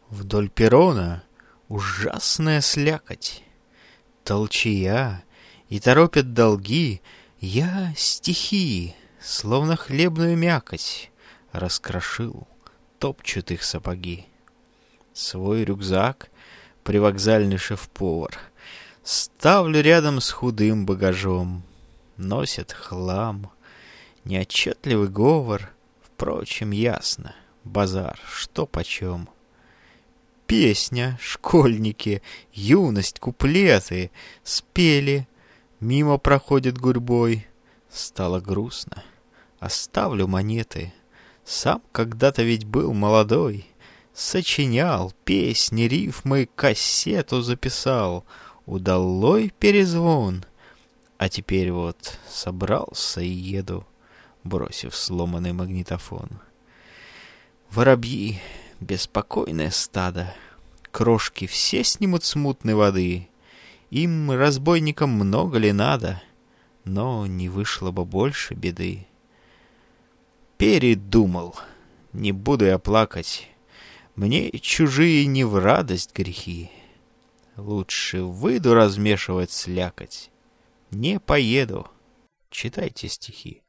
Вдоль перрона ужасная слякоть, толчая, и торопят долги. Я стихи, словно хлебную мякоть, раскрошил, топчут их сапоги. Свой рюкзак, привокзальный шеф-повар, ставлю рядом с худым багажом. Носят хлам, неотчетливый говор. Впрочем, ясно, базар, что почем. Песня, школьники, юность, куплеты спели, мимо проходит гурьбой. Стало грустно, оставлю монеты. Сам когда-то ведь был молодой. Сочинял песни, рифмы, кассету записал. Удалой перезвон. А теперь вот собрался и еду, бросив сломанный магнитофон. Воробьи, беспокойное стадо, крошки все снимут с мутной воды. Им, разбойникам, много ли надо? Но не вышло бы больше беды. Передумал, не буду я плакать. Мне чужие не в радость грехи. Лучше выйду размешивать слякоть. Не поеду. Читайте стихи.